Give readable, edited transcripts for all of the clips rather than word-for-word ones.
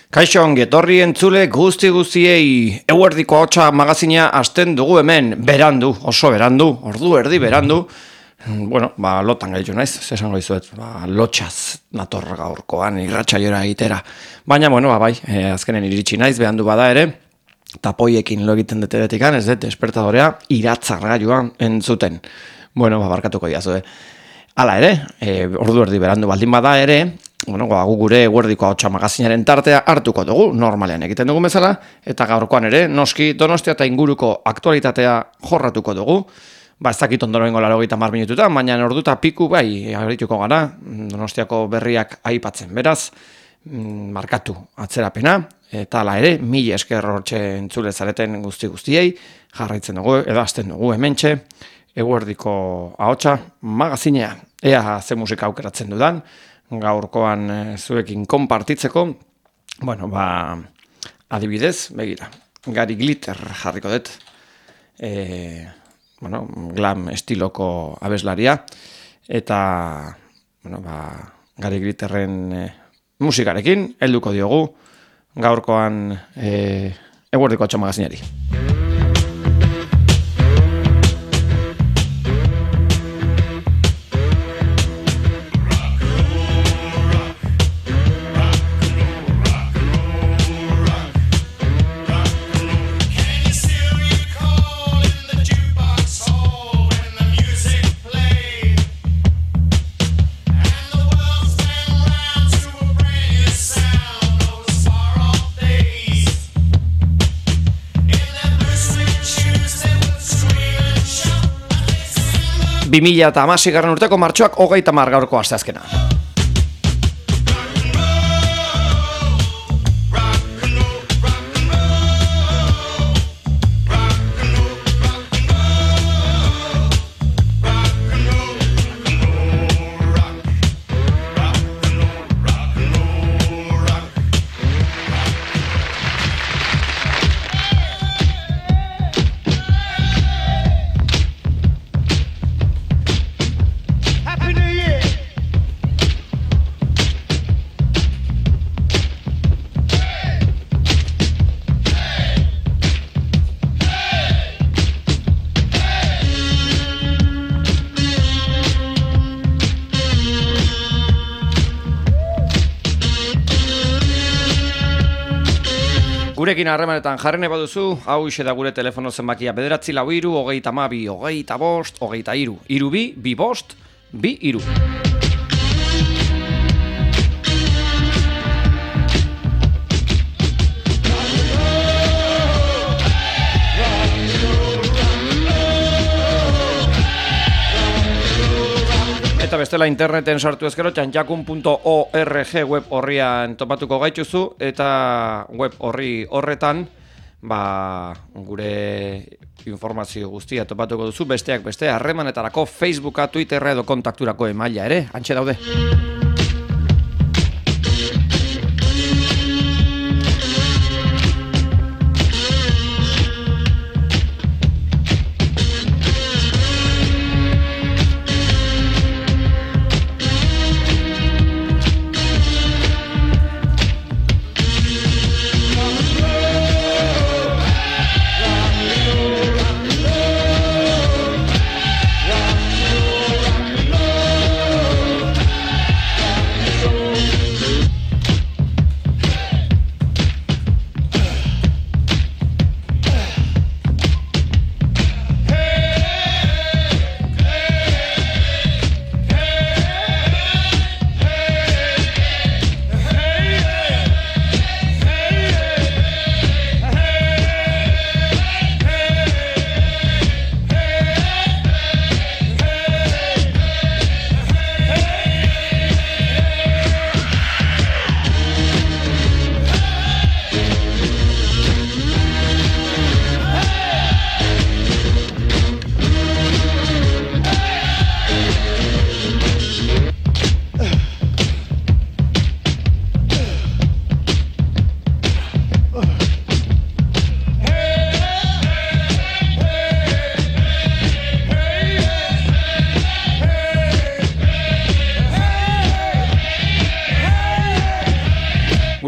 Kaixo ongi etorri entzule guztiei eguerdiko ahotsa magazina hasten dugu hemen, berandu, oso berandu, ordu erdi berandu. Bueno, lotan gaitu naiz, esango dizuet, lotxaz nator gaurkoan irratsaiora egitera. Baina, bai, azkenen iritsi naiz, behandu bada ere, tapoiekin lo egiten deteretikan, ez dut, despertadorea, iratzargailuan entzuten. Barkatuko diazue. Hala ere, ordu erdi berandu baldin bada ere, gu gure eguerdiko ahotsa magazinaren tartea hartuko dugu, normalean egiten dugu bezala, eta gaurkoan ere, noski Donostia eta inguruko aktualitatea jorratuko dugu. Ez dakit ondorengo 80 minututan, baina orduta piku bai, arituko gara, Donostiako berriak aipatzen. Beraz, markatu atzerapena, eta hala ere, 1000 esker hortxe entzule zareten guztiei, jarraitzen dugu, edo hasten dugu hementxe, eguerdiko ahotsa magazinea. Ea ze musika aukeratzen dudan, gaurkoan zuekin konpartitzeko, adibidez, begira, Gary Glitter jarriko dut, glam estiloko abeslaria, eta, Gary Glitterren musikarekin, helduko diogu, gaurkoan eguerdiko ahotsa magazinari. Eta 2016 urteko martxoak 30 gaurko asteazkena. Gurekin harremanetan jarri nahi baduzu, hau ixe da gure telefono zenbakia 943 22 25 23 32 5 2 Eta bestela interneten sartu ezkero, txantxakun.org web horrian topatuko gaituzu, eta web horretan gure informazio guztia topatuko duzu, besteak beste, harremanetarako Facebooka, Twitterra edo kontakturako emaila ere, hantxe daude.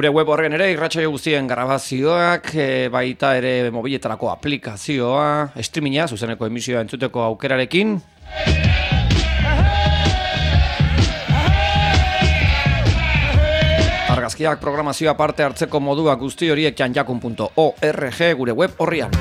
Gure web horren ere irratsaio guztien grabazioak, baita ere mobiletarako aplikazioa, streaminga, zuzeneko emisioa entzuteko aukerarekin. Argazkiak programazioa parte hartzeko moduak guzti horiek janjakun.org gure web horrian.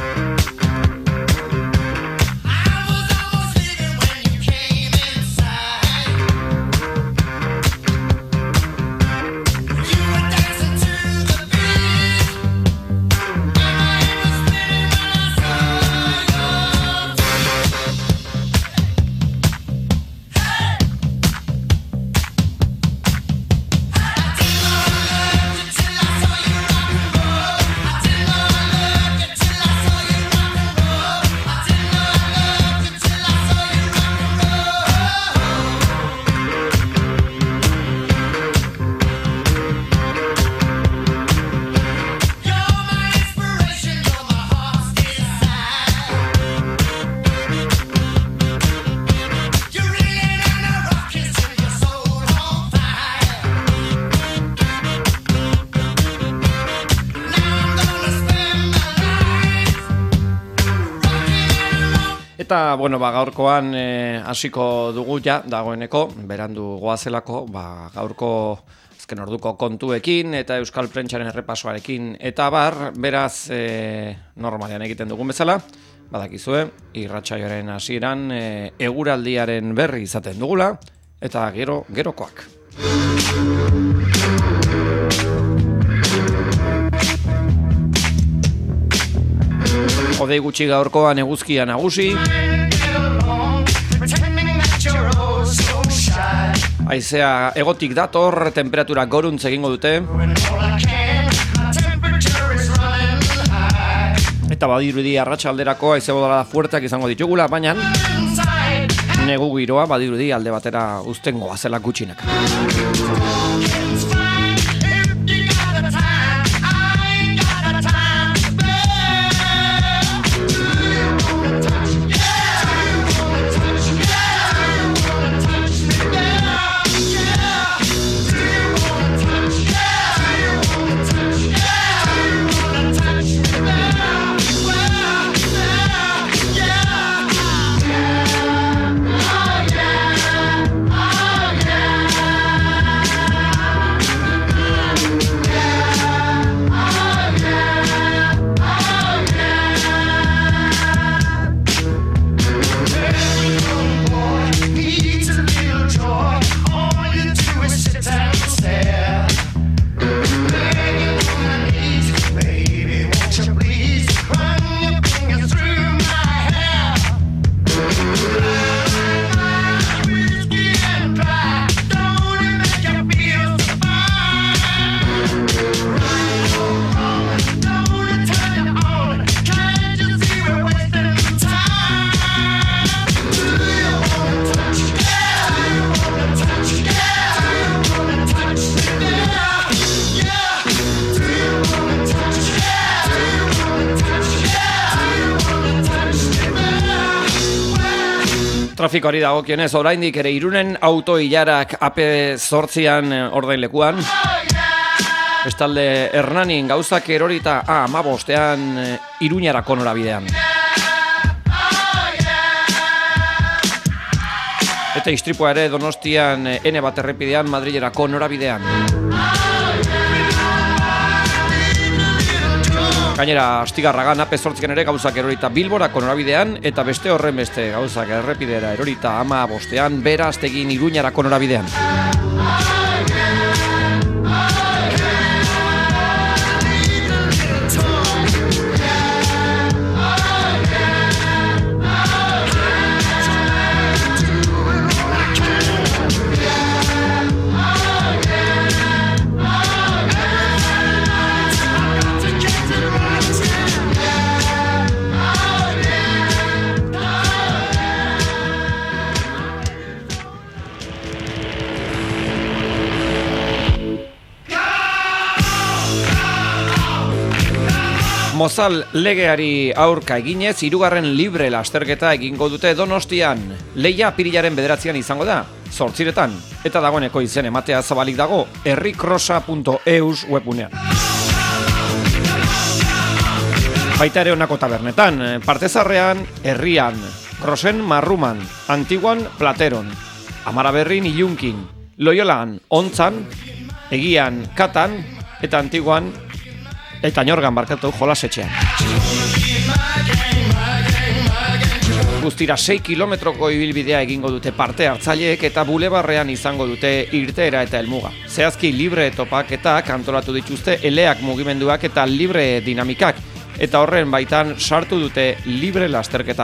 Eta, bueno, gaurkoan hasiko dugu ja, dagoeneko, berandu goazelako, gaurko azken orduko kontuekin eta Euskal Prentsaren errepasoarekin eta beraz, normalean egiten dugun bezala, badakizue, irratsaioaren hasieran eguraldiaren berri izaten dugula, eta gerokoak. Hodei gutxi gaurkoan eguzkia nagusi. Haizea egotik dator, temperatura goruntz egingo dute. Eta badirudi arratsalderako haize bodala fuerteak izango ditugula, baina negu giroa badirudi alde batera uztengo azela gutxinak. Trafikoari dagokionez oraindik ere Irunen auto-ilarak AP8an ordainlekuan. Bestalde Hernanin gauzak erorita A15ean Iruñarako norabidean. Eta istripua ere Donostian N1 errepidean Madrilerako norabidean. Gainera, Astigarragan AP8an ere gauzak erorita Bilborako norabidean, eta beste horren beste gauzak errepidera erorita A15ean Beraztegin Iruñarako norabidean. Mozal legeari aurka eginez, 3. libre lasterketa egingo dute Donostian. Lehia apirilaren 9an izango da. 8:00 eta dagoeneko izen ematea zabalik dago herrikrosa.eus webunean. Baita ere honako tabernetan, Partezarrean, Herrian, Rosen Marruman, Antiguan Plateron, Amaraberrin Ilunkin, Loiolan Ontzan, Egian Katan eta Antiguan eta Ñorgan barkatu jolasetxean. Guztira 6 kilometroko ibilbidea egingo dute parte hartzaileek eta bulebarrean izango dute irteera eta helmuga. Zehazki libre topaketak antolatu dituzte eleak mugimenduak eta libre dinamikak eta horren baitan sartu dute libre lasterketa.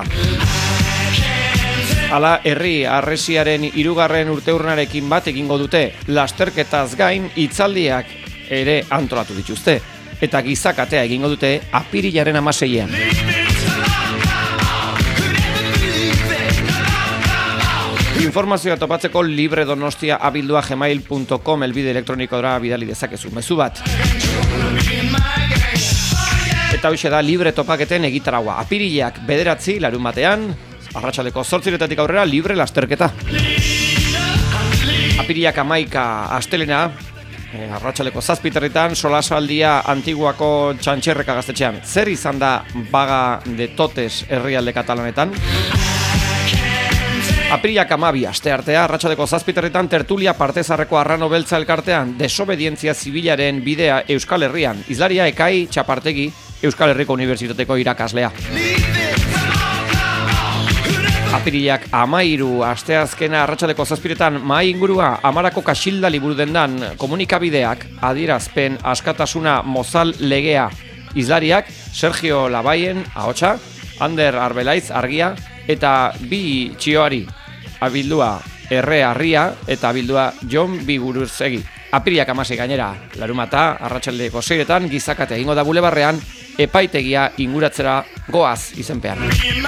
Hala, herri harresiaren 3. urteurrenarekin bat egingo dute lasterketaz gain hitzaldiak ere antolatu dituzte eta gizakatea egingo dute apirilaren 16-ean. Informazioa topatzeko libredonostia@gmail.com elbide elektronikora bidali dezakezu mezu bat. Eta hoxe da libre topaketen egitaragua. Apirileak 9 larunbatean, arratsaldeko 8:00 aurrera libre lasterketa. Apirileak 11 astelena, arratsaldeko 7:00 solasaldia Antiguako Txantxerreka gaztetxean. Zer izan da baga de totes herrialde katalanetan? Apirilak 12 asteartea, arratsaldeko 7:00 tertulia Partezarreko Arrano Beltza elkartean, desobedientzia zibilaren bidea Euskal Herrian. Izlaria Ekai Txapartegi, Euskal Herriko Unibertsitateko irakaslea. Apirilak 13 asteazkena arratsaldeko 7:00 mahai ingurua Amarako Kaxilda liburu dendan komunikabideak adierazpen askatasuna mozal legea. Izlariak Sergio Labaien ahotsa, Ander Arbelaiz argia eta bi txioari, abildua Erre Arria eta abildua Jon Biguruzegi. Apirilak 16 gainera, larumata, arratsaldeko 6:00 gizakate egingo da bulebarrean, epaitegia inguratzera goaz izenpean.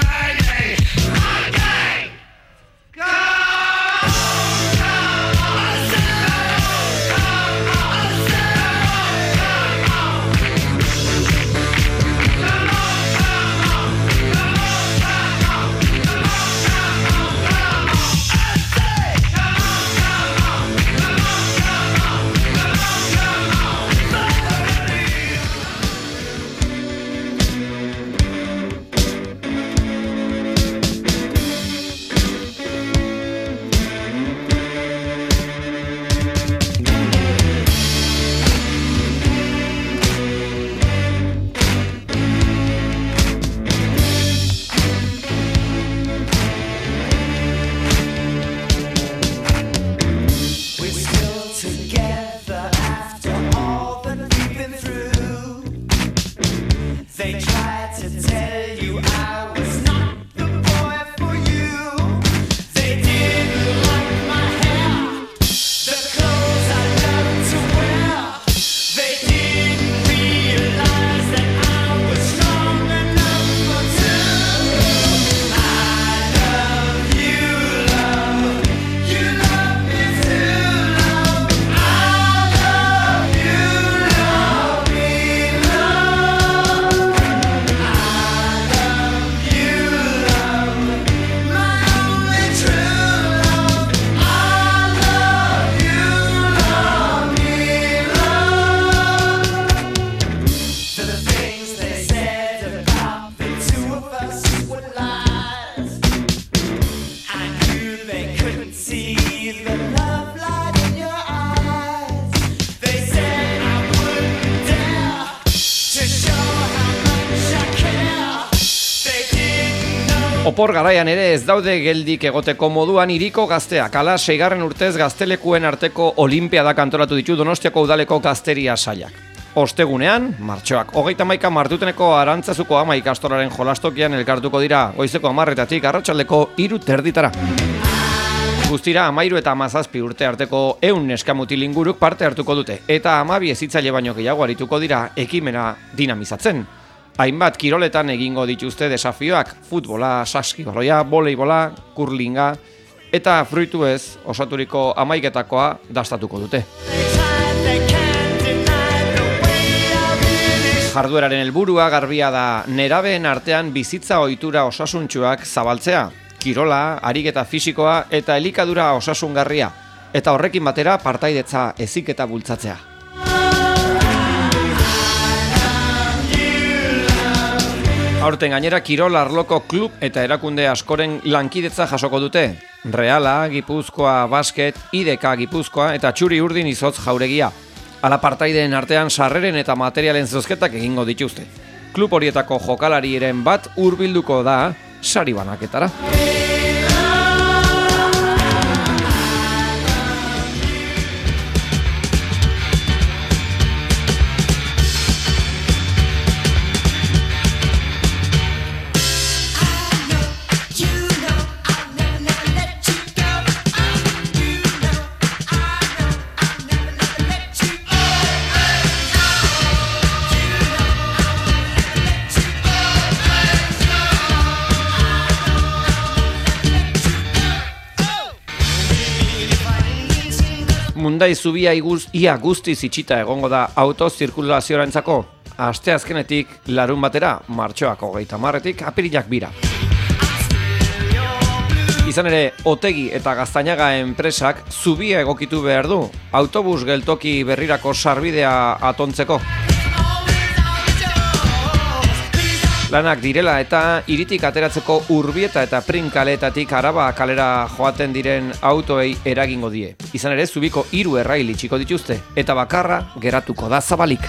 Opor garaian ere ez daude geldik egoteko moduan hiriko gazteak. Hala 6. urtez gaztelekuen arteko olimpiadak antolatu ditu Donostiako udaleko gazteria sailak. Ostegunean, martxoak 31 martuteneko Arantzazuko ama ikastolaren jolastokian elkartuko dira goizeko 10:00 arratsaldeko 3:30. Guztira 13 eta 17 urte arteko 100 neskamutil inguruk parte hartuko dute eta 12 hezitzaile baino gehiago arituko dira ekimena dinamizatzen. Hainbat kiroletan egingo dituzte desafioak, futbola, saskibaloia, voleibola, kurlinga eta fruituez osaturiko 11 dastatuko dute. Jardueraren helburua garbia da nerabeen artean bizitza ohitura osasuntsuak zabaltzea. kirola, ariketa fisikoa eta elikadura osasungarria, eta horrekin batera partaidetza heziketa bultzatzea. Aurten gainera kirol arloko klub eta erakunde askoren lankidetza jasoko dute. Reala, Gipuzkoa Basket, IDK Gipuzkoa eta Txuri Urdin Izotz Jauregia. Ala partaideen artean sarreren eta materialen zozketak egingo dituzte. Klub horietako jokalariren bat hurbilduko da sari banaketara. Mundai zubia ia guztiz itxita egongo da autozirkulazioarentzako. Asteazkenetik larun batera, martxoak 30etik apirilak 2. Izan ere, Otegi eta Gaztañaga enpresak zubia egokitu behar du, autobus geltoki berrirako sarbidea atontzeko. Lanak direla eta hiritik ateratzeko Urbieta eta Prin kaleetatik Araba kalera joaten diren autoei eragingo die. Izan ere, zubiko 3 errail itxiko dituzte, eta bakarra geratuko da zabalik.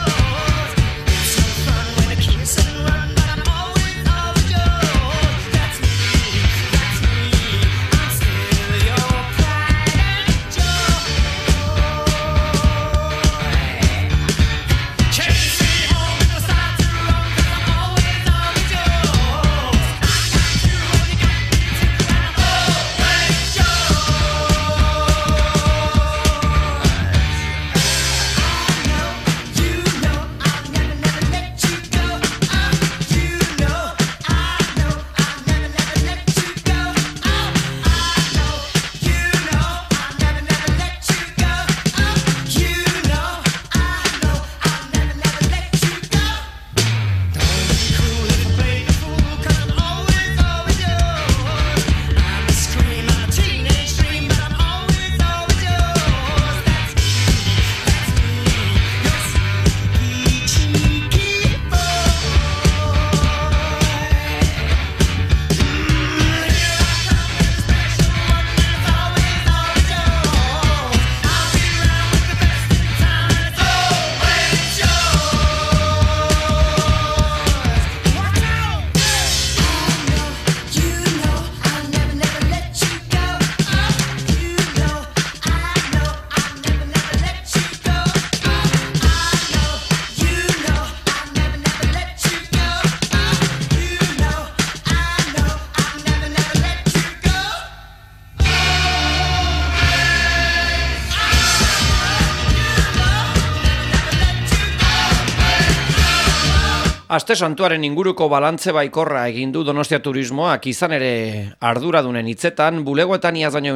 Aste Santuaren inguruko balantze baikorra egin du Donostia Turismoak, izan ere arduradunen hitzetan, bulegoetan iaz baino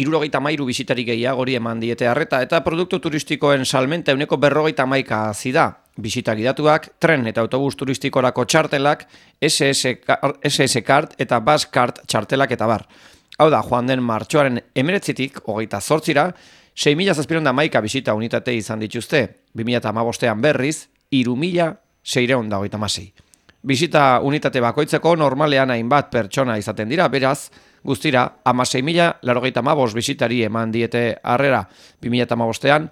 73 bisitari gehiagori eman diete arreta eta produktu turistikoen salmenta 51% hazi da. Bisita gidatuak, tren eta autobus turistikorako txartelak, SS Card eta Bus Card txartelak eta bar. Hau da, joan den martxoaren 19tik 28ra, 6.711 bisita unitate izan dituzte, 2015ean berriz, 3.626. Bisita unitate bakoitzeko normalean hainbat pertsona izaten dira, beraz, guztira, 16.095 bisitari eman diete harrera, 2015ean,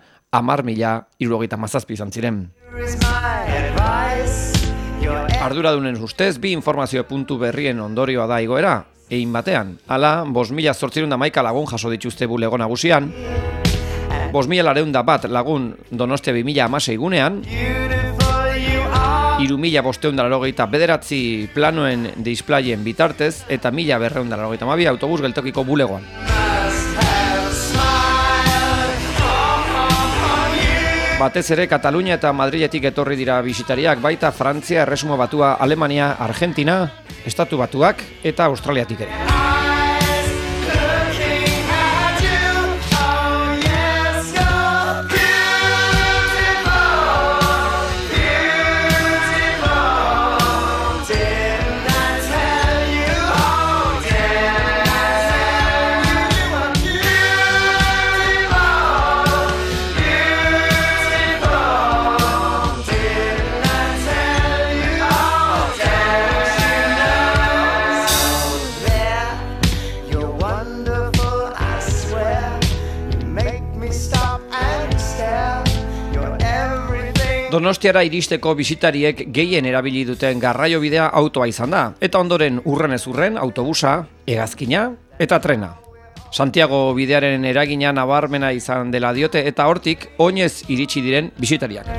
10.077 izan ziren. Arduradunen ustez, bi informazio puntu berrien ondorioa da igoera, egin batean, hala, 5.811 lagun jaso dituzte bulego nagusian, 5.201 lagun Donostia 2016 gunean, 3.589 planoen displayen bitartez eta 1.292 autobus geltokiko bulegoan. Batez ere Katalunia eta Madriletik etorri dira bisitariak, baita Frantzia, Erresuma Batua, Alemania, Argentina, Estatu Batuak eta Australiatik ere. Donostiara iristeko bisitariek gehien erabili duten garraiobidea autoa izan da, eta ondoren urrenez urren autobusa, hegazkina eta trena. Santiago bidearen eragina nabarmena izan dela diote eta hortik oinez iritsi diren bisitariak.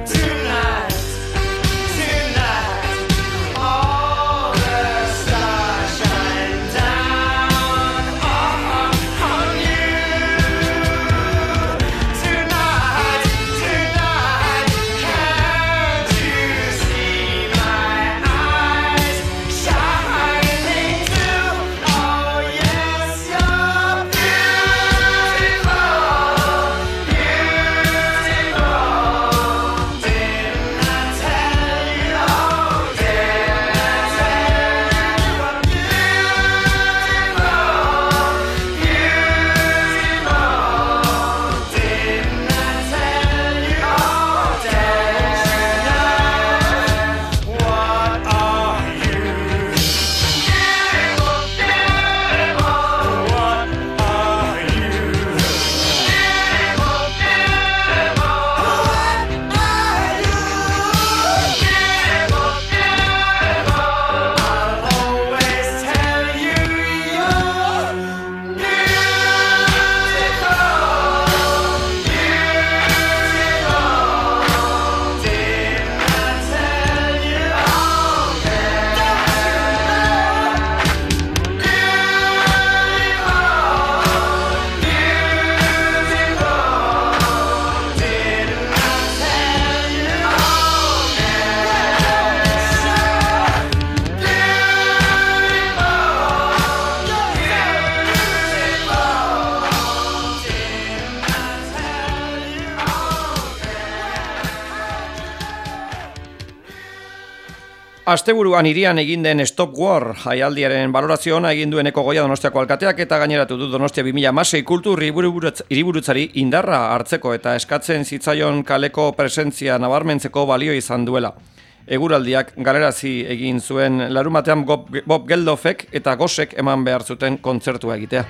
Asteburuan hirian egin den Stop War jaialdiaren balorazio ona egin duen Eko Goia Donostiako alkateak eta gaineratu du Donostia 2016 kultur hiriburutzari indarra hartzeko eta eskatzen zitzaion kaleko presentzia nabarmentzeko balio izan duela. Eguraldiak galerazi egin zuen larumatean Bob Geldofek eta Gosek eman behar zuten kontzertua egitea.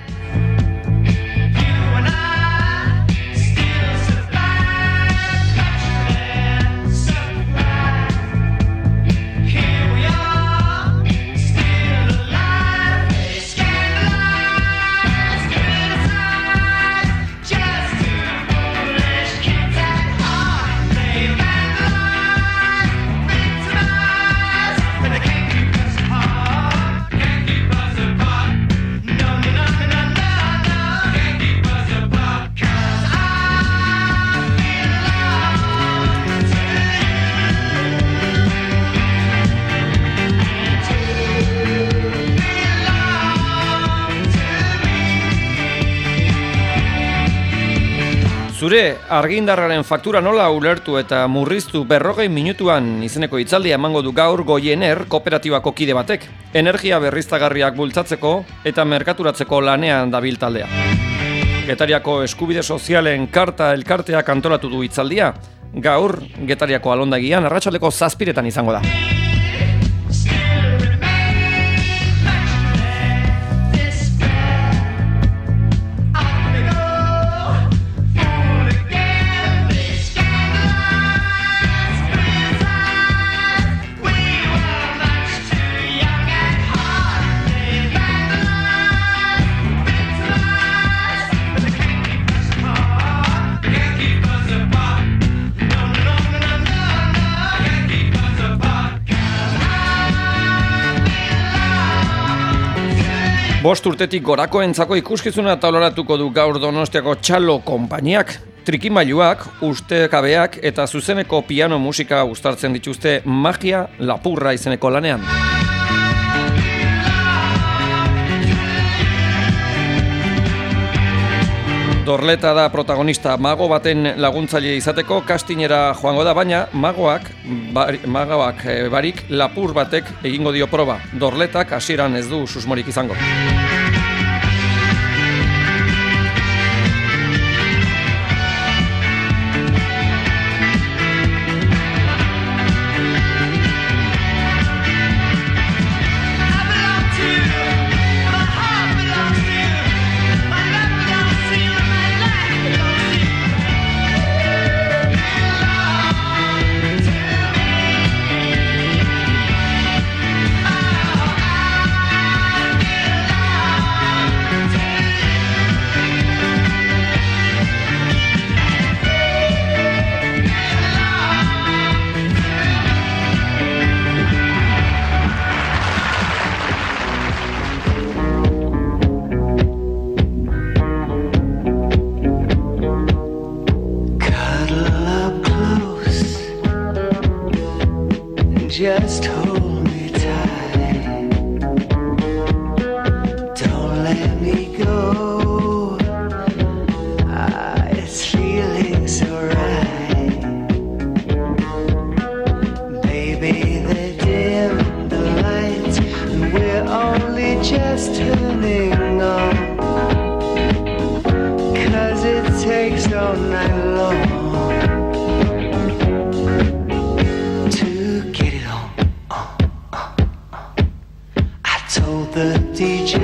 Zure argindarraren faktura nola ulertu eta murriztu 40 minutuan izeneko hitzaldia emango du gaur Goiener kooperatibako kide batek. Energia berriztagarriak bultzatzeko eta merkaturatzeko lanean dabil taldea. Getariako eskubide sozialen karta elkarteak antolatu du hitzaldia. Gaur Getariako alondagian arratsaldeko 7:00 izango da. Bost urtetik gorakoentzako ikuskizuna tauloratuko du gaur Donostiako Txalo konpainiak. Trikimailuak, ustekabeak eta zuzeneko piano musika uztartzen dituzte Magia Lapurra izeneko lanean. Dorleta da protagonista, mago baten laguntzaile izateko kastinera joango da, baina magoak barik lapur batek egingo dio proba. Dorletak hasieran ez du susmorik izango. just hold me tight. Don't let me go. It's feeling so right. Baby, they dim the lights and we're only just turning on. 'Cause it takes all night long the DJ,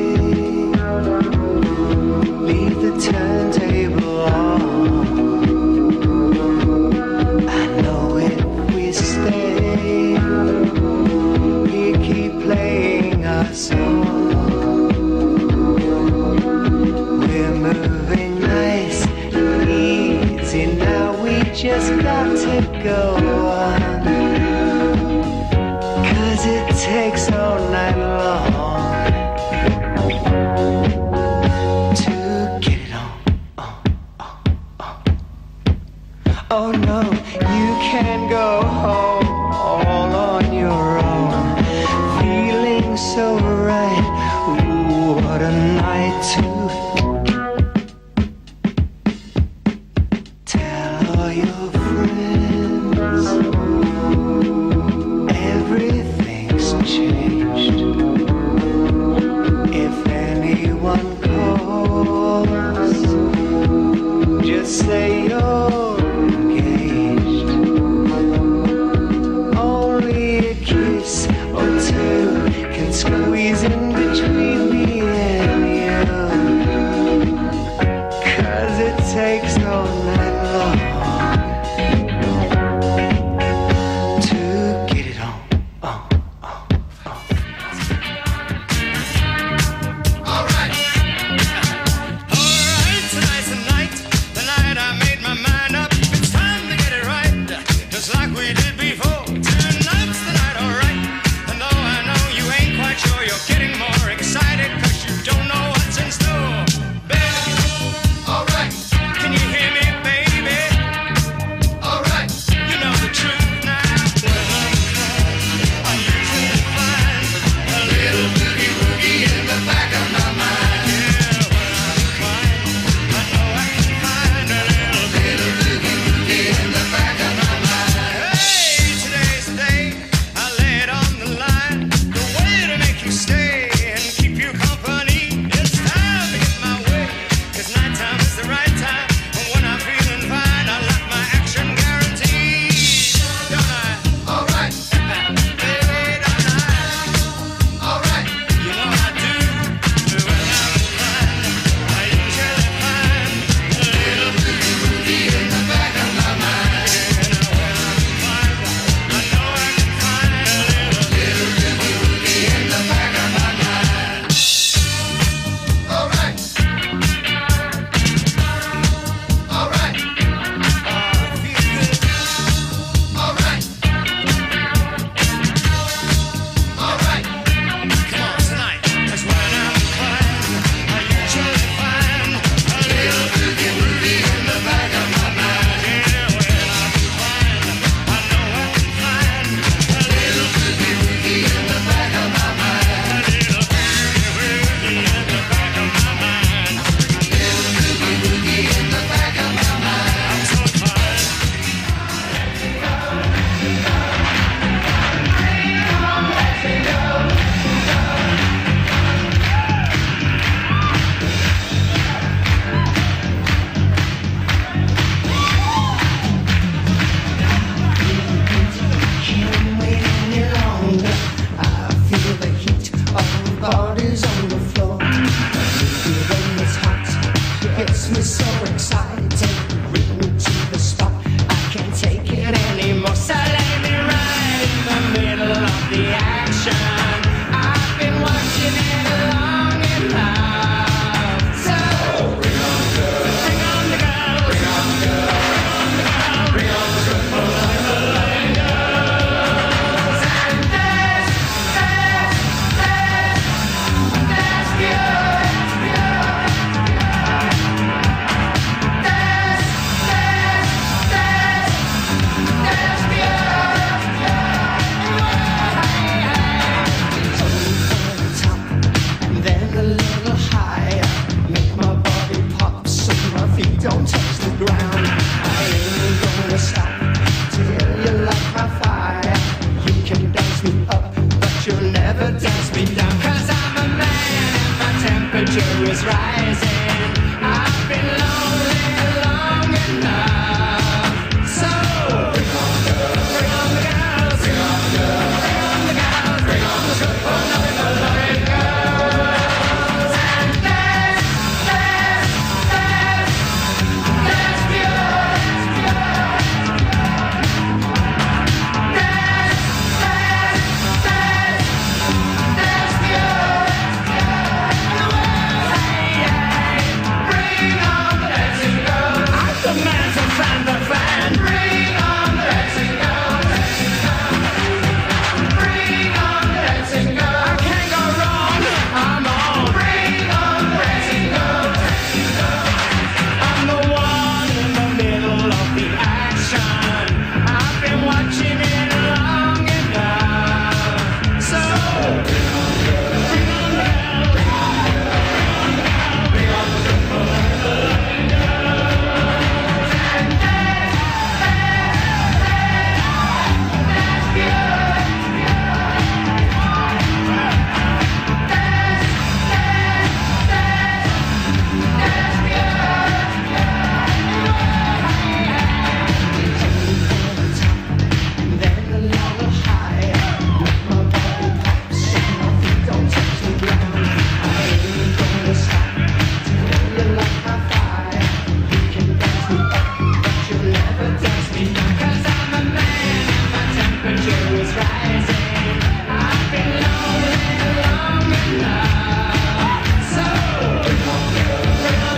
leave the turntable on. I know if we stay, we keep playing our song. We're moving nice and easy now, we just got to go on. 'Cause it takes all night long oh no, you can't go home all on your own. Feeling so right, ooh, what a night to tell all your friends. Everything's changed. If anyone calls, just say you're squeeze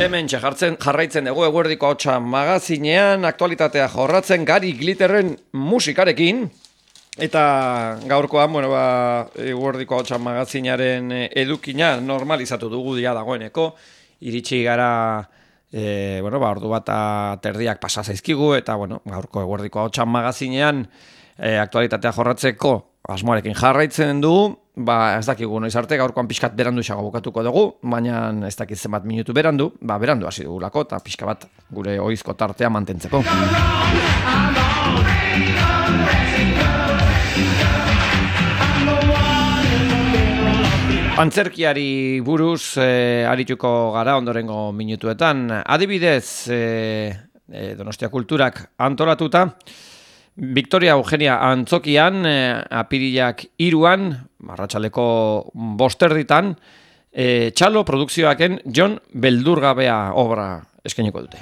Hemen jarraitzen dugu Eguerdiko Ahotsa magazinean, aktualitatea jorratzen Gary Glitterren musikarekin. Eta gaurkoan, Eguerdiko Ahotsa magazinaren edukina normalizatu dugu dia dagoeneko. Iritsi gara, ordu bat terdiak pasa zaizkigu, eta gaurko Eguerdiko Ahotsa magazinean aktualitatea jorratzeko asmoarekin jarraitzen du. Ez dakigu noiz arte, gaurkoan pixkat berandu xago bukatuko dugu, baina ez dakit zenbat minutu berandu, berandu hasi dugulako, eta pixka bat gure ohizko tartea mantentzeko. Antzerkiari buruz arituko gara ondorengo minutuetan. Adibidez, Donostia Kulturak antolatuta, Victoria Eugenia Antzokian, apirilak 3an, arratsaldeko 5:00, txalo produkzioaken Jon Beldurgabea obra eskainiko dute.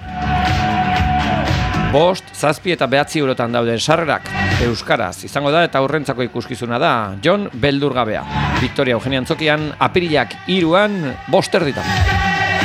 5, 7 eta 9 eurotan dauden sarrerak euskaraz izango da eta aurrentzako ikuskizuna da Jon Beldurgabea. Victoria Eugenia Antzokian, apirilak 3an, 5:00.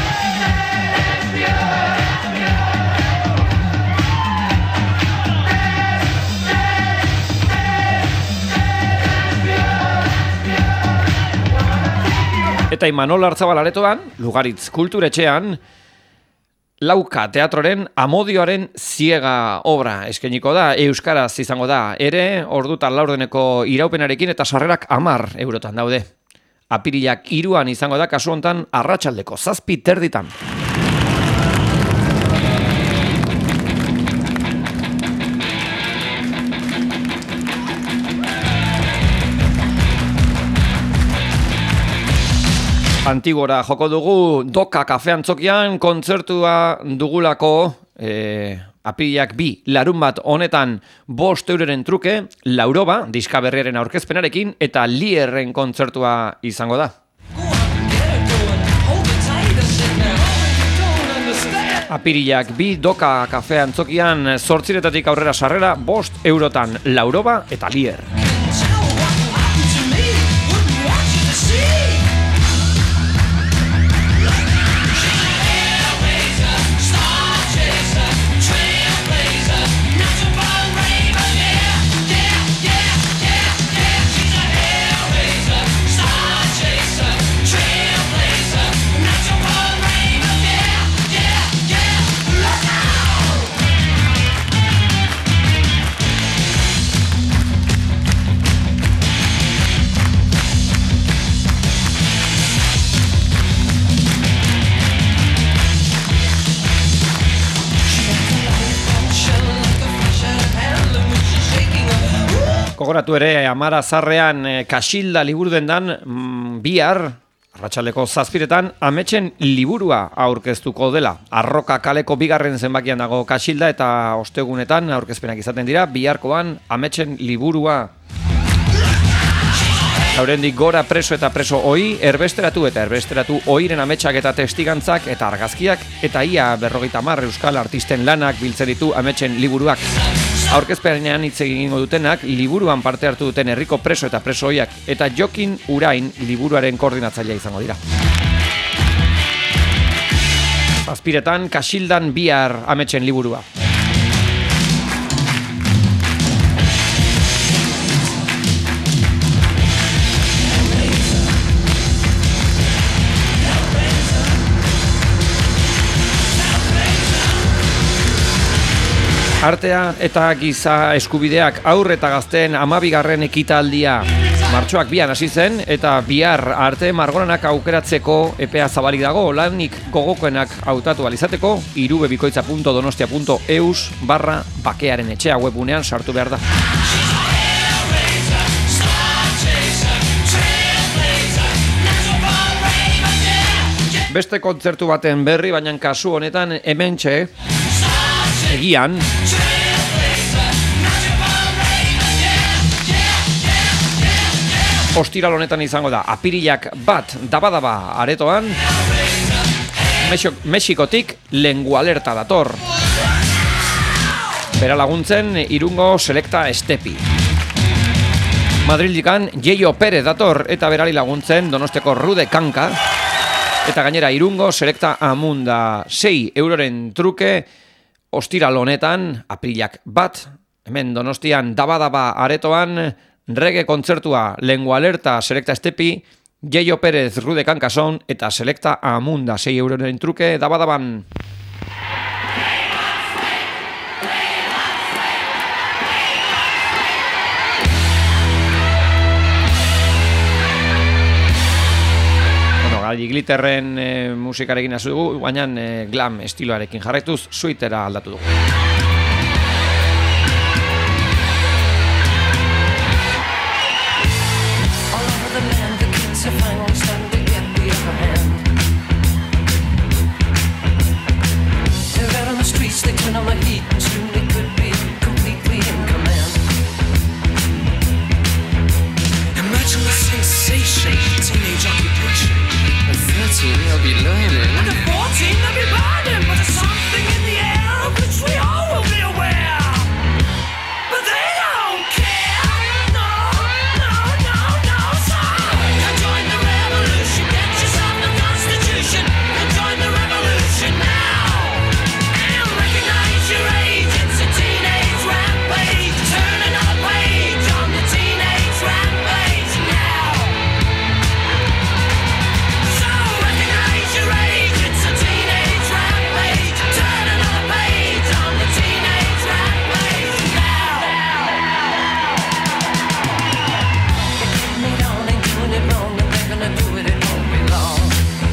Eta Imanol Artzabal aretoan, Lugaritz Kulturetxean, Lauka teatroren Amodioaren ziega obra eskainiko da, euskaraz izango da, ere ordutan laurdeneko iraupenarekin eta sarrerak 10 eurotan daude. Apirilak 3an izango da, kasu hontan arratsaldeko 7:30. Antigora joko dugu Doka Kafe Antzokian kontzertua dugulako apirilak 2 larunbat honetan 5 euroren truke, Lauroba, diska berriaren aurkezpenarekin, eta Lierren kontzertua izango da. Apirilak 2 Doka Kafe Antzokian 8:00 aurrera sarrera 5 eurotan, Lauroba eta Lier. Gogoratu ere, Amara Zarrean Kaxilda liburu dendan bihar, arratsaldeko 7:00, ametsen liburua aurkeztuko dela. Arroka kaleko 2. zenbakian dago Kaxilda eta ostegunetan aurkezpenak izaten dira, biharkoan ametsen liburua. Laurendik gora preso eta preso ohi, erbesteratu eta erbesteratu ohiren ametsak eta testigantzak eta argazkiak, eta ia 50 euskal artisten lanak biltzen ditu ametsen liburuak. Aurkezpenean hitz egingo dutenak, liburuan parte hartu duten herriko preso eta preso ohiak, eta Jokin Urain liburuaren koordinatzailea izango dira. 7:00 Kaxildan bihar ametsen liburua. Artea eta giza eskubideak aur eta gazteen 12. ekitaldia. Martxoak 2an hasi zen eta bihar arte margoranak aukeratzeko epea zabalik dago, lanik gogokoenak hautatu alizateko, irubebikoitza.donostia.eus/bakearen etxea webunean sartu behar da. Beste kontzertu baten berri, baina kasu honetan hementxe, egian, ostiral honetan izango da, apirilak 1 Dabadaba aretoan, Mexikotik Lengua Alerta dator. Bera laguntzen Irungo Selecta Estepi. Madrildikan Jeio Perez dator eta berari laguntzen Donostiako Rude Kanka. Eta gainera Irungo Selecta Amunda 6 euroren truke ostiral honetan, aprilak 1, hemen Donostian Daba aretoan, reggae kontzertua Lengua Alerta Selecta Estepi, Jaio Perez Rude Kankason eta Selecta Amunda 6 euroren truke Daban. Glitterren musikarekin hasi dugu, baina glam estiloarekin jarraituz suitera aldatu dugu. They'll be learning. At 14 they'll be burning, but there's something in the air of which we all will be aware. But they don't care. No, no, no, no, so come join the revolution. Get yourself a constitution and join the revolution now. And recognize your age. It's a teenage rampage. Turn another page on the teenage rampage now. So recognize your age. It's a teenage rampage. Turn another page on the teenage rampage now. Getting it on and doing it wrong, and they're gonna do it. It won't be long.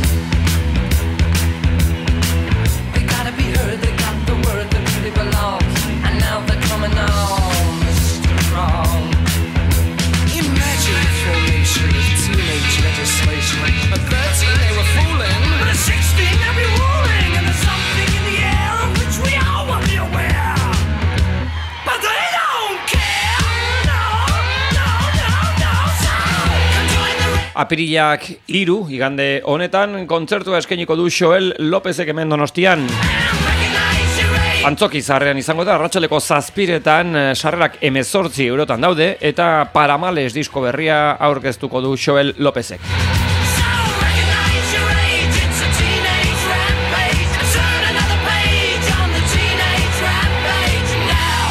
They gotta be heard. They got the word that really belongs, and now they're coming on strong. Imagine the formation of teenage legislation. At 13 they were fooling. But at 16 they'll be ruling, and there's something in the air of which we all will be aware. But they don't care. No, no, no, no, so come join the Apirilak 3, igande honetan, kontzertua eskainiko du Joel Lopezek hemen Donostian. recognize your age. Antzoki zarrean izango da, arratsaleko 7 sarrerak 18 eurotan daude, eta Paramales disko berria aurkeztuko du Joel Lopezek. So recognize your age. It's a teenage rampage. Turn another page on the teenage rampage now.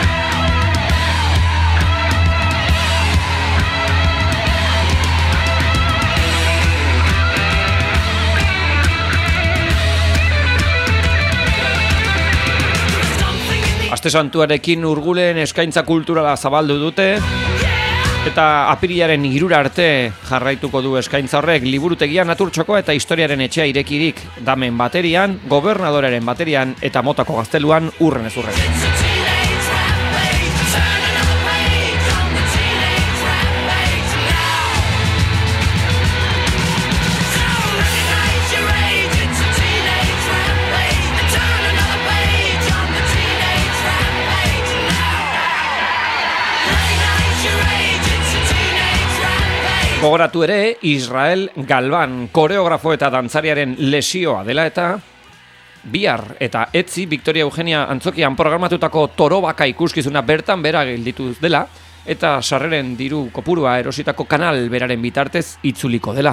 Something in the Aste Santuarekin urgulen eskaintza kulturala zabaldu dute, eta apirilaren 3 arte jarraituko du eskaintza horrek liburutegia Naturtxoko eta historiaren etxea irekirik, Damen baterian, Gobernadoraren baterian eta Motako gazteluan urren ez urren. It's a teenage rampage. Turn another page on the teenage rampage now. So recognize your age. It's a teenage rampage. Turn another page on the teenage rampage now. Recognize your age. It's a teenage rampage. Gogoratu ere, Israel Galban, koreografo eta dantzariaren lesioa dela eta bihar eta etzi Victoria Eugenia Antzokian programatutako Torobaka ikuskizuna bertan bera gelditu dela eta sarreren diru kopurua erositako kanal beraren bitartez itzuliko dela.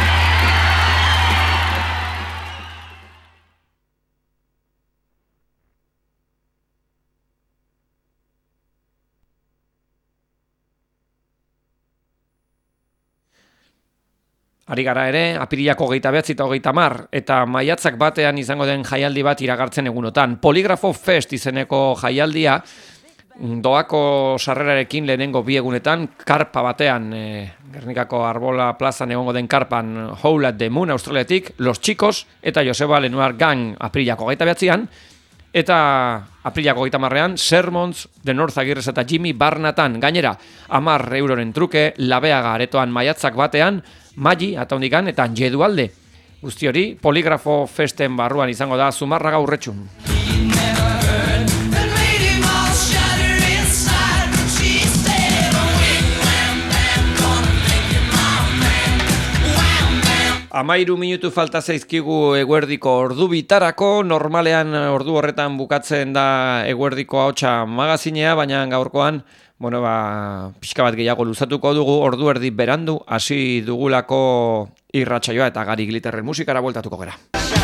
Ari gara ere, apirilak 29 eta 30 eta maiatzak batean izango den jaialdi bat iragartzen egunotan. Poligrafo Fest izeneko jaialdia doako sarrerarekin lehenengo 2 egunetan, karpa batean, Gernikako Arbola plazan egongo den karpan Howl at the Moon Australiatik, Los Chicos eta Joseba Lenoir Gang apirilak 29an, eta apirilak 30an Sermons, The North Agirrez eta Jimmy Barnatan, gainera 10 euroren truke, Labeaga aretoan maiatzak batean, Magi, Ataundikan eta Jedualde. Guzti hori, Poligrafo Festen barruan izango da Zumarraga Urretxun. That made him all shatter inside. She said, wham, bam, bam, gonna make you my man. Wham, bam. 13 minutu falta zaizkigu eguerdiko ordu bitarako, normalean ordu horretan bukatzen da eguerdiko ahotsa magazinea, baina gaurkoan pixka bat gehiago luzatuko dugu, ordu erdi berandu hasi dugulako irratsaioa eta Gary Glitterren musikara bueltatuko gera.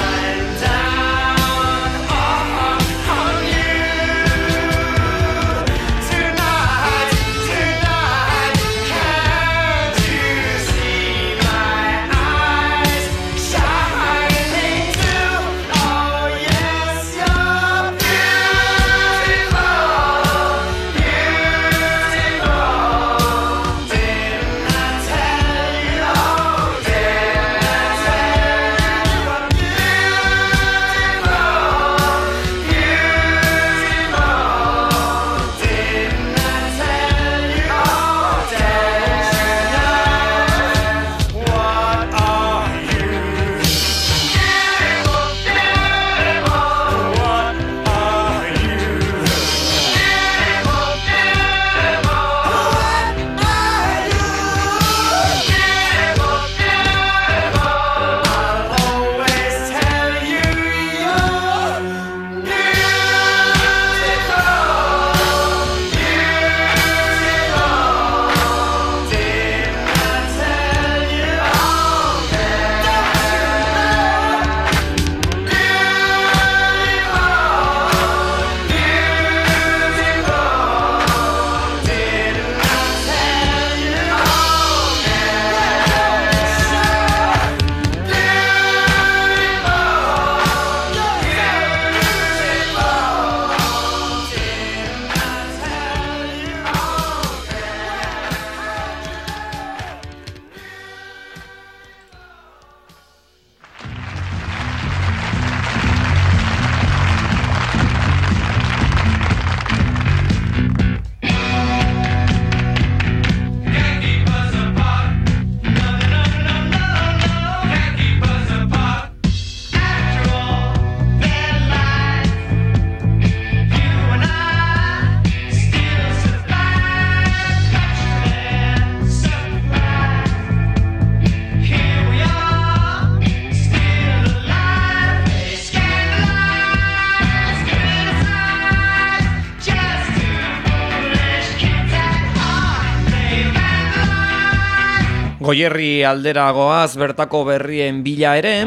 Goierri aldera goaz bertako berrien bila ere.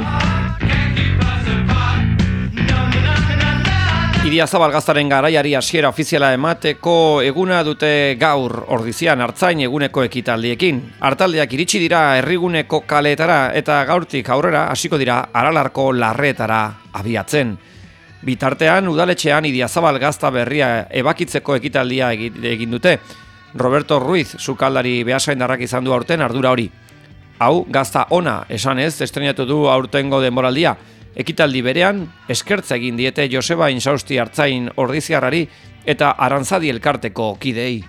Idiazabal Gaztaren garaiari hasiera ofiziala emateko eguna dute gaur Ordizian Artzain eguneko ekitaldiekin. Artaldeak iritsi dira herriguneko kaleetara eta gaurtik aurrera hasiko dira Aralarko larreetara abiatzen. Bitartean udaletxean Idiazabal Gazta berria ebakitzeko ekitaldia egin dute. Roberto Ruiz sukaldari behasaindarrak izan du aurten ardura hori. Hau, gazta ona esanez estrenatu du aurtengo denboraldia. Ekitaldi berean, eskertza egin diete Joseba Insausti Artzain Ordiziarrari eta Arantzadi elkarteko kidei.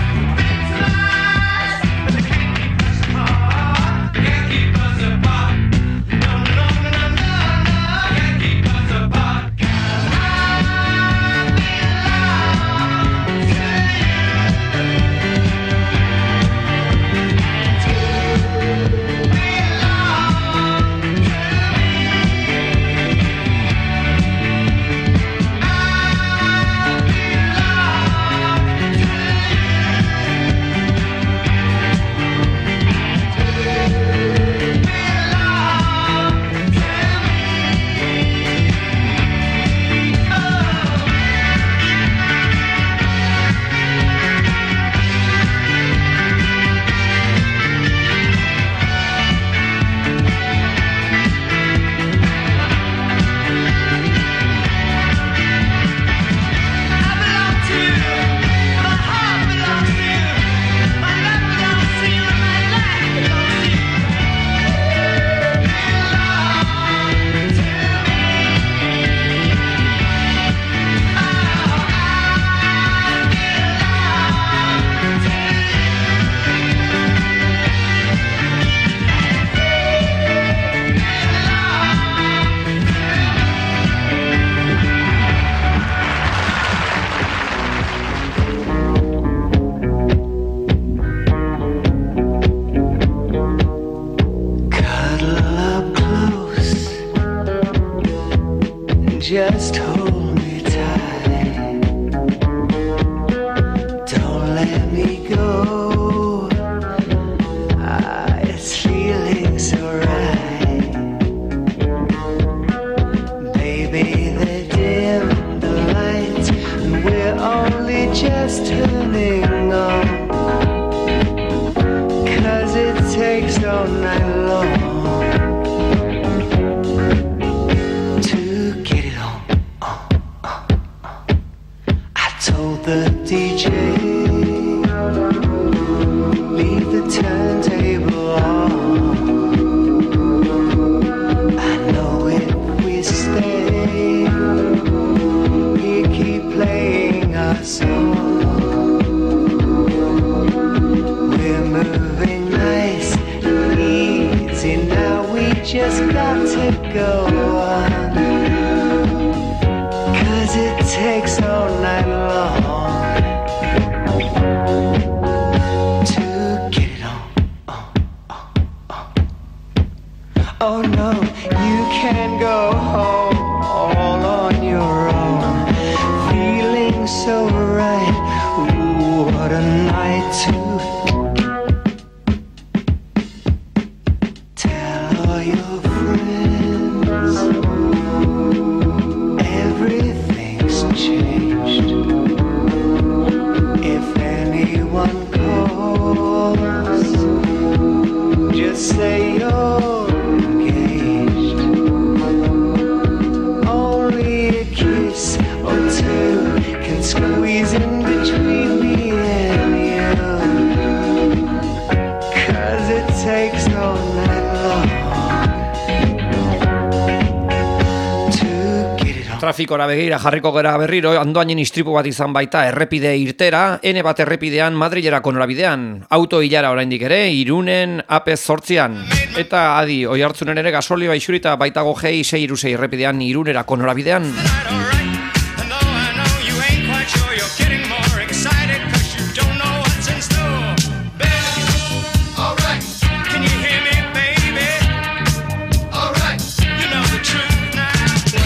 Keep us apart. Cuddle up close, just hold me tight. Don't let me go. It's feeling so right. Baby, they dim the lights, and we're only just turning on. 'Cause it takes all night long to get it on. I told the DJ, leave the turntable on. I know if we stay, he'll keep playing our song. We're moving nice and easy now, we just got to go on. 'Cause it takes all night long to get it on. Oh no, you can't go home all on your own, feeling so right. Ooh, what a night to tell all your friends everything's changed. If anyone calls, just say you're engaged. Only a kiss or two can squeeze in between me and you. 'Cause it takes all night long to get it on. Trafikora begira jarriko gara berriro, Andoainen istripu bat izan baita errepide irtera, N bat errepidean Madrilerako norabidean. Auto ilara oraindik ere, Irunen AP8an. Eta adi, Oiartzunen ere gasolioa isurita baitago G636 errepidean Irunerako norabidean. I know you ain't quite sure. You're getting more excited 'cause you don't know what's in store. Baby, all right. Can you hear me, baby? All right. You know the truth now.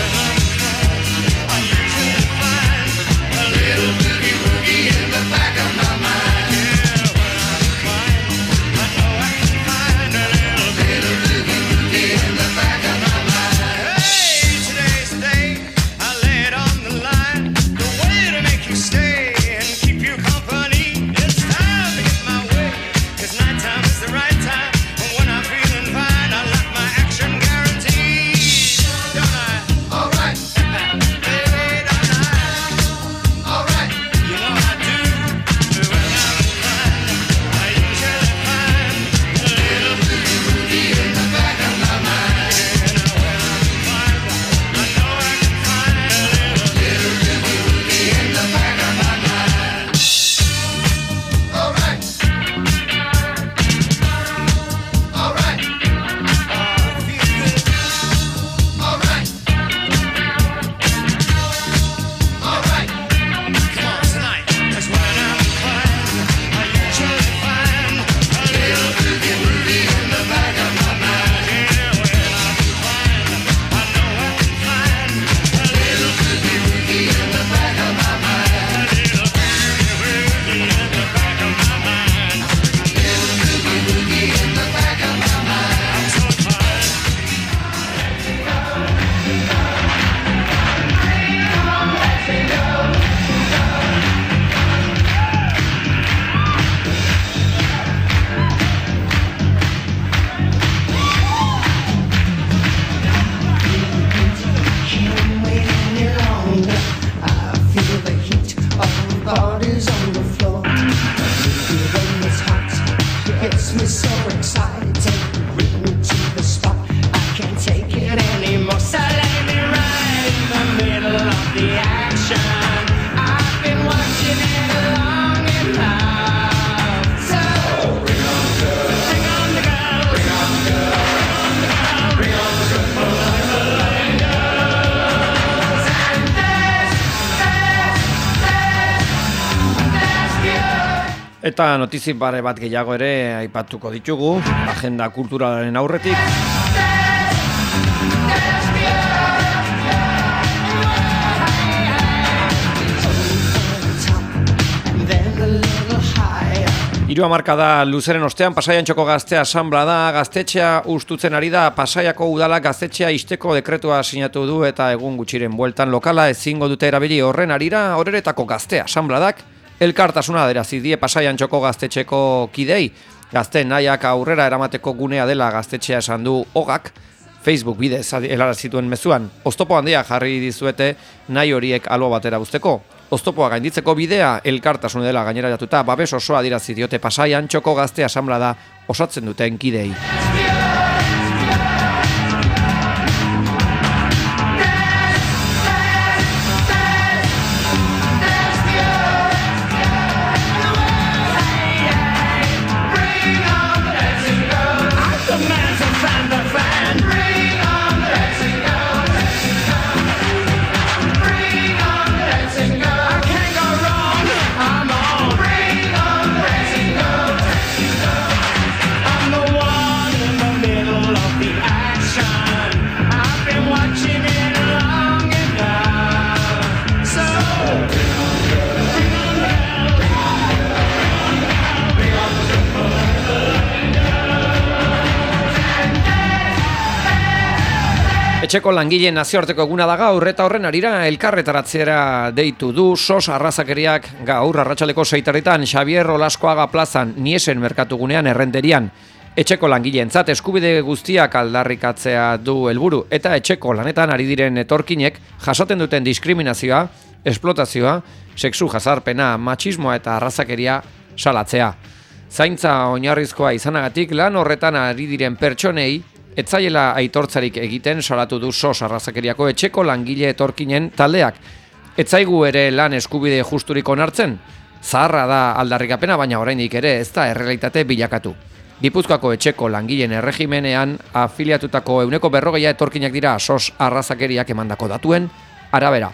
I usually find a little boogie woogie in the back of my mind. Yeah, when I'm fine, I know I can find a little boogie woogie in the back of my mind. Hey, today's the day I lay it on the line. The way to make you stay and keep you company. It's time to get my way, 'cause nighttime is the right time. And when I'm feeling fine, I like my action guaranteed. Don't I? All right. Baby, don't I? All right. You know I do. When I'm fine, I usually find a little boogie woogie in the back of my mind. And when I'm fine, I know I can find a little boogie woogie in the back of my mind. All right. All right. Oh, it feels good. All right. All right. Come on tonight, 'cause when I'm fine, I usually find a little boogie woogie in the back of my mind. Yeah, when I'm fine, I know I can find a little boogie woogie in the back of my mind. A little boogie woogie in the back of my mind. Little boogie woogie in the back of my mind. I'm so fine. Can't wait any longer. I feel the heat of our bodies on the floor. When it's hot, it gets me so excited. Take me to the spot. I can't take it anymore. So let me right in the middle of the action. I've been watching it long enough. So bring on the girl, bring on the girl, bring on the girl, bring on the girl, bring on the girls. And there's good. Eta notizi bare bat gehiago ere aipatuko ditugu, agenda kulturalaren aurretik. Hiru hamarkada luzeren ostean Pasaiantxoko Gazte Asanblada gaztetxea ustutzen ari da. Pasaiako udala gaztetxea ixteko dekretua sinatu du eta egun gutxiren bueltan lokala ezingo dute erabili horren arira Oreretako Gazte Asanbladak elkartasuna aderazi die Pasaiantxoko gaztetxeko kidei. Gazteen nahiak aurrera eramateko gunea dela gaztetxea esan du Ogak Facebook bidez helarazituen mezuan. Oztopo handia jarri dizuete nahi horiek albo batera uzteko. Oztopoa gainditzeko bidea elkartasun dela gaineratuta babes osoa adierazi diote Pasaiantxoko Gazte Asanblada osatzen duten kidei. Etxeko langileen nazioarteko eguna da gaur eta horren arira elkarretaratzera deitu du SOS arrazakeriak gaur arratsaleko 6:00 Xabier Olaskoaga plazan Niesen merkatugunean errenderian. Etxeko langileentzat eskubide guztiak aldarrikatzea du helburu eta etxeko lanetan ari diren etorkinek jasaten duten diskriminazioa, esplotazioa, sexu jazarpena, matxismoa eta arrazakeria salatzea. Zaintza oinarrizkoa izanagatik lan horretan ari diren pertsonei etzaiela aitortzarik egiten salatu du SOS arrazakeriako etxeko langile etorkinen taldeak. Etzaigu ere lan eskubide justurik onartzen? Zaharra da aldarrikapena, baina oraindik ere ez da errealitate bilakatu. Gipuzkoako etxeko langileen erregimenean afiliatutako 40% etorkinak dira SOS arrazakeriak emandako datuen arabera.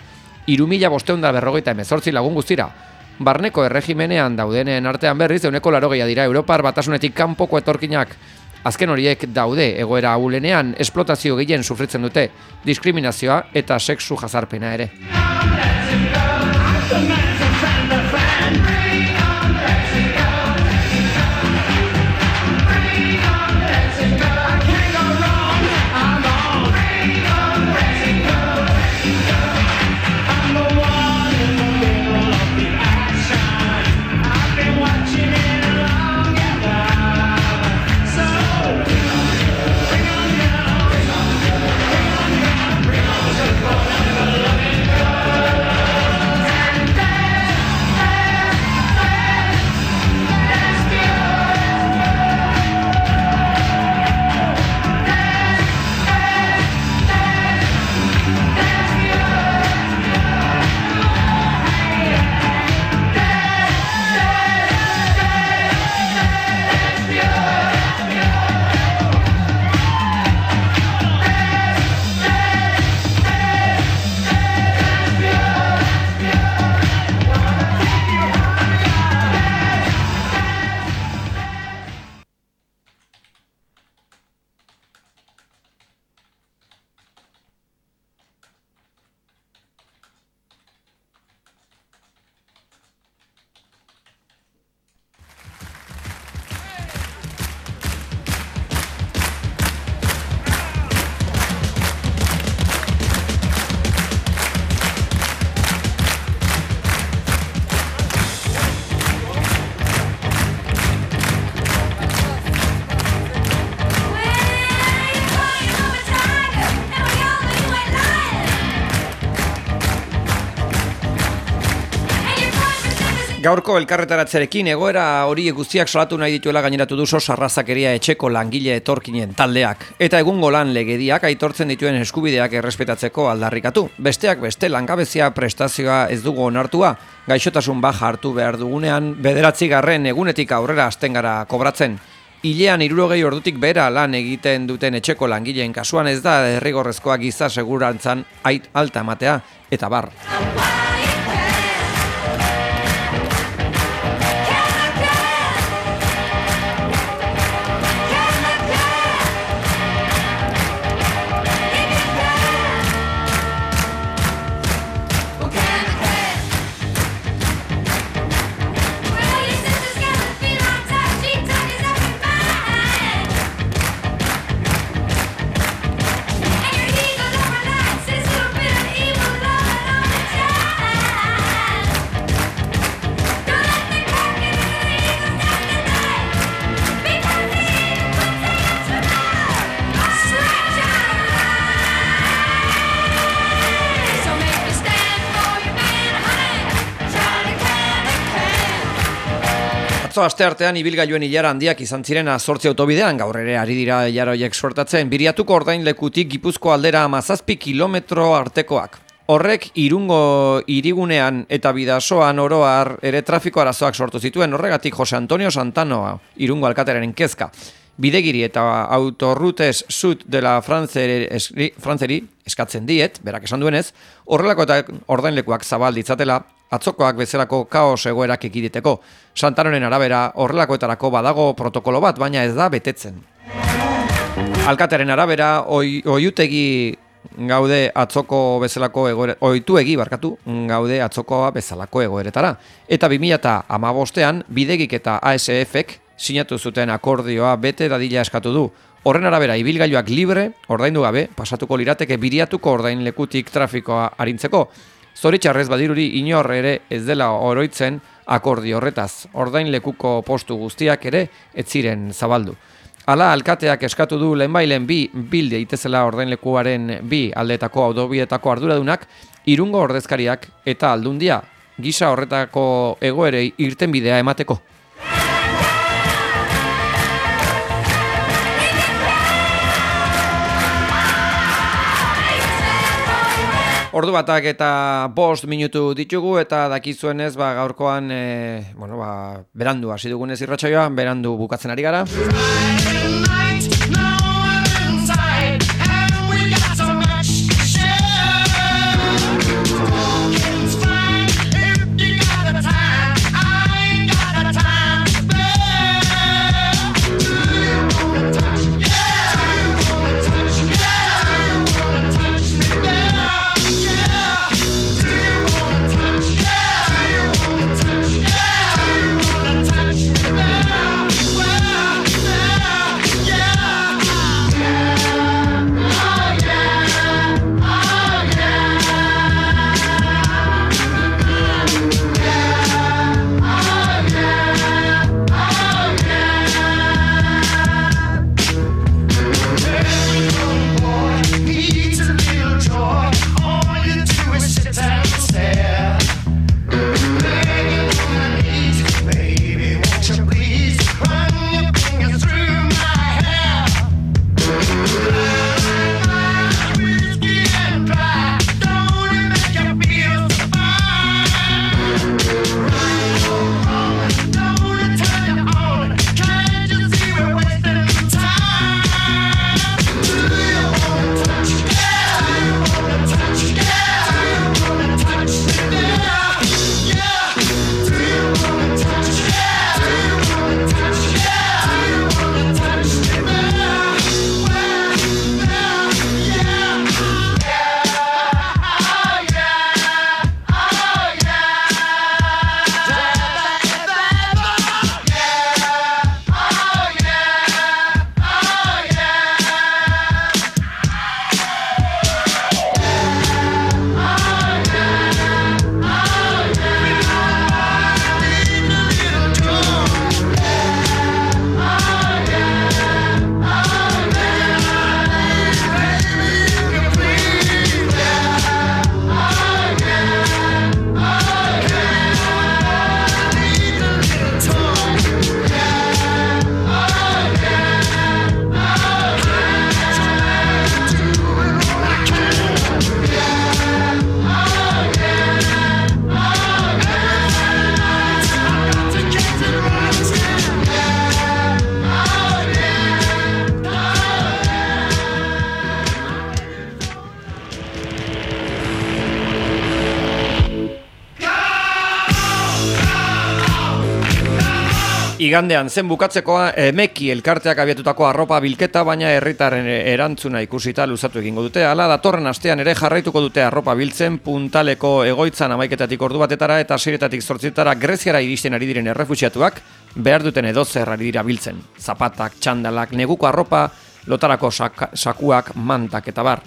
3.548 lagun guztira. Barneko erregimenean daudenen artean berriz 80% dira Europar Batasunetik kanpoko etorkinak. Azken horiek daude egoera ahulenean esplotazio gehien sufritzen dute, diskriminazioa eta sexu jazarpena ere. Gaurko elkarretaratzerekin egoera hori guztiak salatu nahi dituela gaineratu du SOS arrazakeria etxeko langile etorkinen taldeak. Eta egungo lan legediak aitortzen dituen eskubideak errespetatzeko aldarrikatu. Besteak beste langabezia prestazioa ez dugu onartua, gaixotasun baja hartu behar dugunean 9. egunetik aurrera hasten gara kobratzen. Hilean 60 ordutik bera lan egiten duten etxeko langileen kasuan ez da derrigorrezkoa giza segurantzan alta ematea eta bar. Atzo asteartean ibilgailuen ilara handiak izan ziren 8 autobidean, gaur ere ari dira ilara horiek suertatzen, Biriatuko ordainlekutik Gipuzko aldera 17 kilometro artekoak. Horrek Irungo hirigunean eta Bidasoan oro har ere trafiko arazoak sortu zituen, horregatik Jose Antonio Santano Irungo alkatearen kezka. Bidegiri eta Autorrutes Sud de la Franceri eskatzen diet, berak esan duenez, horrelako eta ordainlekuak zabal ditzatela, atzokoak bezalako kaos egoerak ekiditeko. Santanoren arabera horrelakoetarako badago protokolo bat, baina ez da betetzen. Alkatearen arabera oituegi gaude atzoko bezalako gaude atzokoa bezalako egoeretara. Eta 2015ean Bidegik eta ASF-ek sinatu zuten akordioa bete dadila eskatu du. Horren arabera ibilgailuak libre, ordaindu gabe, pasatuko lirateke Biriatuko ordainlekutik trafikoa arintzeko. Zoritxarrez badiruri inor ere ez dela oroitzen akordio horretaz. Ordainlekuko postu guztiak ere ez ziren zabaldu. Hala, alkateak eskatu du lehenbailen bilde itezela ordainlekuaren bi aldeetako autobietako arduradunak, Irungo ordezkariak eta Aldundia, gisa horretako egoerei irtenbidea emateko. Ordu batak eta 5 minutu ditugu eta dakizuenez gaurkoan berandu hasi dugunez irratsaioan, berandu bukatzen ari gara. Igandean zen bukatzekoa Emeki elkarteak abiatutako arropa bilketa, baina herritarren erantzuna ikusita luzatu egingo dute. Hala, datorren astean ere jarraituko dute arropa biltzen Puntaleko egoitzan 11 ordu batetara eta 6 zortzitara Greziara iristen ari diren errefuxiatuak behar duten edozer ari dira biltzen. Zapatak, txandalak, neguko arropa, lotarako sakuak, mantak eta bar.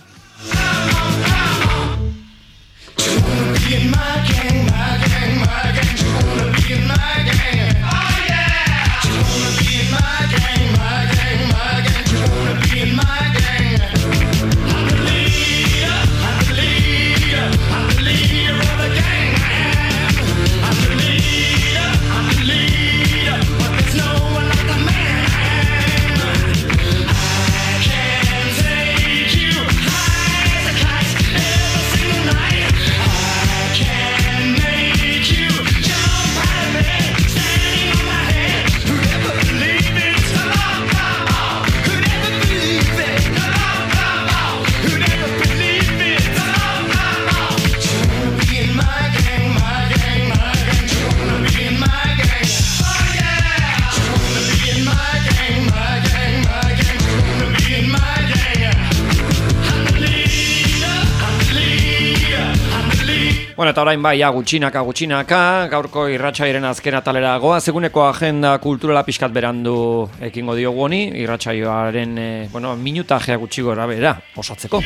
Bueno, eta orain bai, gutxinaka, gaurko irratsaiaren azken atalera goaz, eguneko agenda kulturala pixkat berandu ekingo diogu honi, irratsaioaren, minutajea gutxi gora bera osatzeko.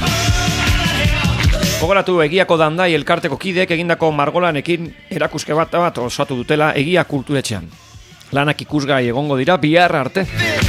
Gogoratu egiako dandai elkarteko kideek egindako margolanekin erakuske bat osatu dutela egia kulturetxean. Lanak ikusgai egongo dira bihar arte.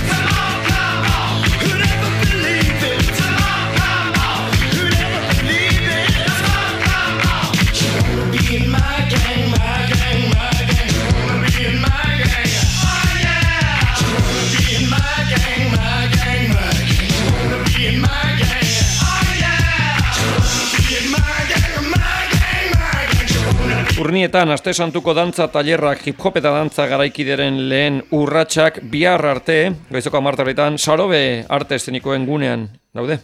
Urnietan aste santuko dantza tailerrak hip-hop eta dantza garaikideren lehen urratsak bihar arte, goizoko 10:00 Sarobe arte eszenikoen gunean daude.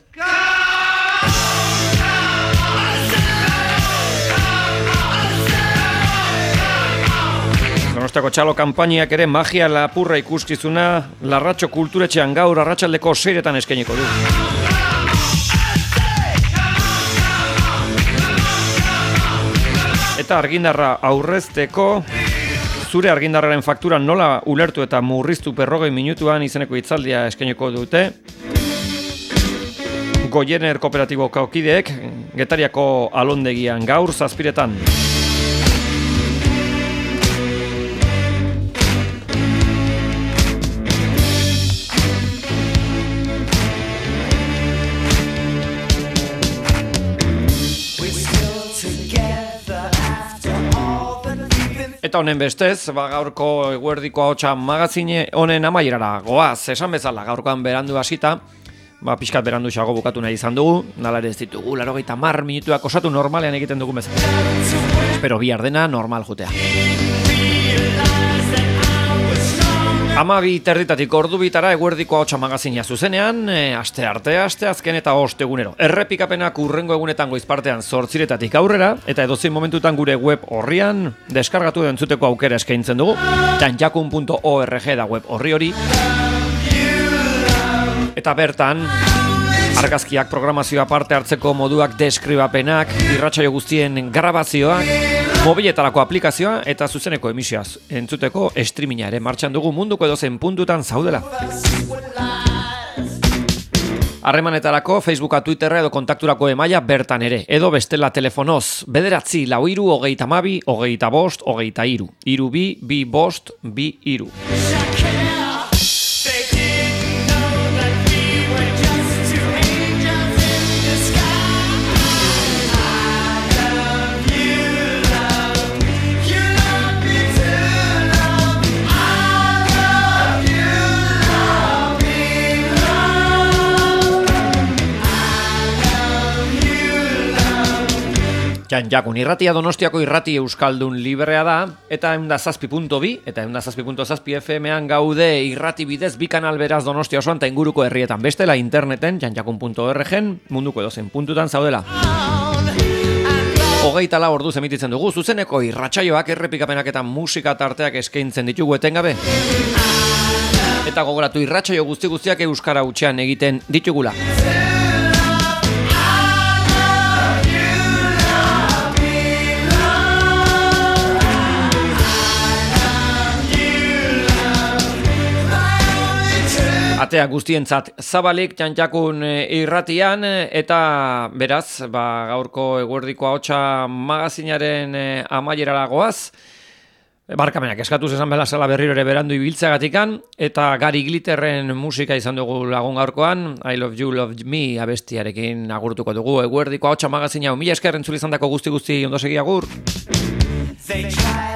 Donostiako txalo kanpainiak ere magia lapurra ikuskizuna Larratxo kulturetxean gaur arratsaldeko 6:00 eskainiko du. Eta argindarra aurrezteko, zure argindarraren faktura nola ulertu eta murriztu 40 minutuan izeneko hitzaldia eskainiko dute. Goiener kooperatiboko kideek Getariako alondegian gaur 7:00. Eta honen bestez, gaurko eguerdiko ahotsa magazine honen amaierara goaz, esan bezala gaurkoan berandu hasita, pixkat berandu xago bukatu nahi izan dugu, nala ere ez ditugu, 80 minutuak osatu normalean egiten dugu bezala. Espero bihar dena normal jutea. 12:00 ordu bitara eguerdiko ahotsa magazina zuzenean, aste arte, aste azken eta ostegunero. Errepikapenak urrengo egunetan goizpartean 8:00 aurrera, eta edozein momentutan gure web orrian deskargatu entzuteko aukera eskaintzen dugu. janjakun.org da web orri hori. Eta bertan, argazkiak, programazioa parte hartzeko moduak, deskribapenak, irratsaio guztien grabazioak, mobiletarako aplikazioa eta zuzeneko emisioaz entzuteko streaminga ere martxan dugu munduko edozein puntutan zaudela. Harremanetarako Facebooka, Twitterra edo kontakturako emaila bertan ere, edo bestela telefonoz, 943 32 25 23, 32 25 23. Janjakun irratia Donostiako irrati euskaldun librea da, eta 107.2 eta 107.7 FM-an gaude irrati bidez bi kanal beraz Donostia osoan eta inguruko herrietan, bestela interneten janjakun.org-en munduko edozein puntutan zaudela. 24 orduz emititzen dugu, zuzeneko irratsaioak, errepikapenak eta musika tarteak eskaintzen ditugu etengabe. Eta gogoratu irratsaio guztiak euskara hutsean egiten ditugula. Atea guztientzat zabalik Janjakun irratian, eta beraz, gaurko eguerdiko ahotsa magazinaren amaierara goaz. Barkamenak eskatuz esan bezala berriro ere berandu ibiltzeagatikan, eta Gary Glitterren musika izan dugu lagun gaurkoan, I Love You, Love Me abestiarekin agurtuko dugu eguerdiko ahotsa magazina. Mila esker entzule izandako guzti ondo segi agur.